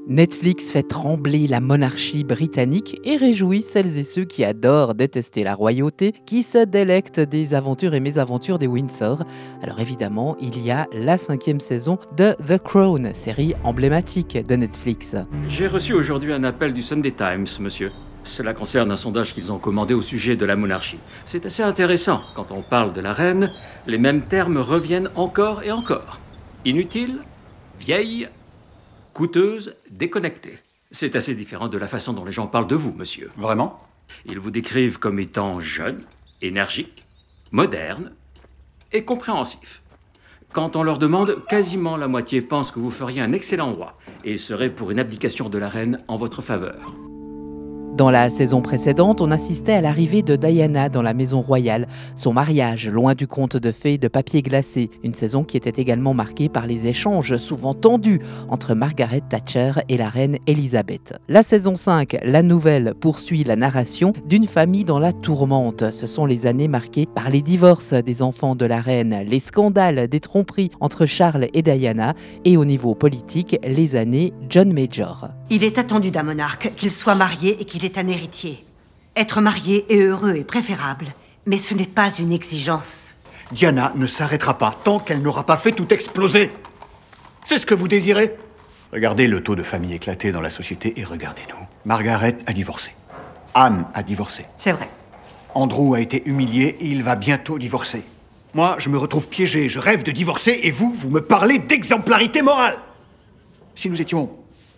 Netflix fait trembler la monarchie britannique et réjouit celles et ceux qui adorent détester la royauté, qui se délectent des aventures et mésaventures des Windsor. Alors évidemment, il y a la 5e saison de The Crown, série emblématique de Netflix. J'ai reçu aujourd'hui un appel du Sunday Times, monsieur. Cela concerne un sondage qu'ils ont commandé au sujet de la monarchie. C'est assez intéressant. Quand on parle de la reine, les mêmes termes reviennent encore et encore. Inutile, vieille, coûteuse, déconnectée. C'est assez différent de la façon dont les gens parlent de vous, monsieur. Vraiment? Ils vous décrivent comme étant jeune, énergique, moderne et compréhensif. Quand on leur demande, quasiment la moitié pense que vous feriez un excellent roi et serait pour une abdication de la reine en votre faveur. Dans la saison précédente, on assistait à l'arrivée de Diana dans la maison royale, son mariage loin du conte de fées de papier glacé, une saison qui était également marquée par les échanges souvent tendus entre Margaret Thatcher et la reine Elisabeth. La saison 5, la nouvelle, poursuit la narration d'une famille dans la tourmente. Ce sont les années marquées par les divorces des enfants de la reine, les scandales des tromperies entre Charles et Diana et au niveau politique, les années John Major. Il est attendu d'un monarque qu'il soit marié et qu'il ait un héritier. Être marié et heureux est préférable, mais ce n'est pas une exigence. Diana ne s'arrêtera pas tant qu'elle n'aura pas fait tout exploser. C'est ce que vous désirez? Regardez le taux de famille éclaté dans la société et regardez-nous. Margaret a divorcé. Anne a divorcé. C'est vrai. Andrew a été humilié et il va bientôt divorcer. Moi, je me retrouve piégé, je rêve de divorcer et vous me parlez d'exemplarité morale. Si nous étions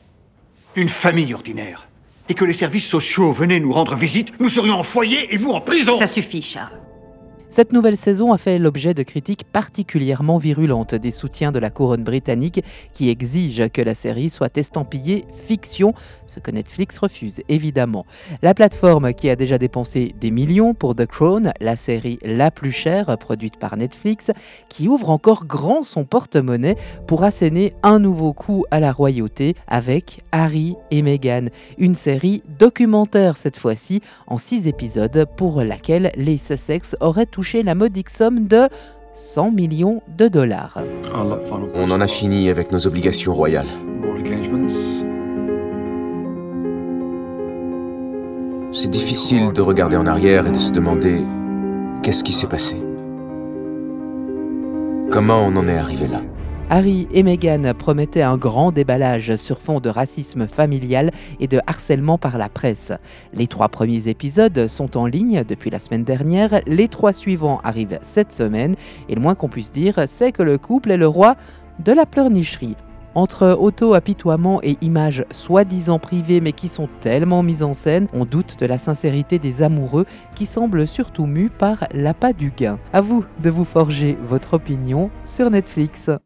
une famille ordinaire et que les services sociaux venaient nous rendre visite, nous serions en foyer et vous en prison. Ça suffit, Charles. Cette nouvelle saison a fait l'objet de critiques particulièrement virulentes des soutiens de la couronne britannique qui exigent que la série soit estampillée fiction, ce que Netflix refuse évidemment. La plateforme qui a déjà dépensé des millions pour The Crown, la série la plus chère produite par Netflix, qui ouvre encore grand son porte-monnaie pour asséner un nouveau coup à la royauté avec Harry et Meghan, une série documentaire cette fois-ci en 6 épisodes pour laquelle les Sussex auraient touché la modique somme de 100 millions de dollars. On en a fini avec nos obligations royales. C'est difficile de regarder en arrière et de se demander qu'est-ce qui s'est passé. Comment on en est arrivé là? Harry et Meghan promettaient un grand déballage sur fond de racisme familial et de harcèlement par la presse. Les 3 premiers épisodes sont en ligne depuis la semaine dernière, les 3 suivants arrivent cette semaine, et le moins qu'on puisse dire, c'est que le couple est le roi de la pleurnicherie. Entre auto-apitoiement et images soi-disant privées mais qui sont tellement mises en scène, on doute de la sincérité des amoureux qui semblent surtout mus par l'appât du gain. À vous de vous forger votre opinion sur Netflix.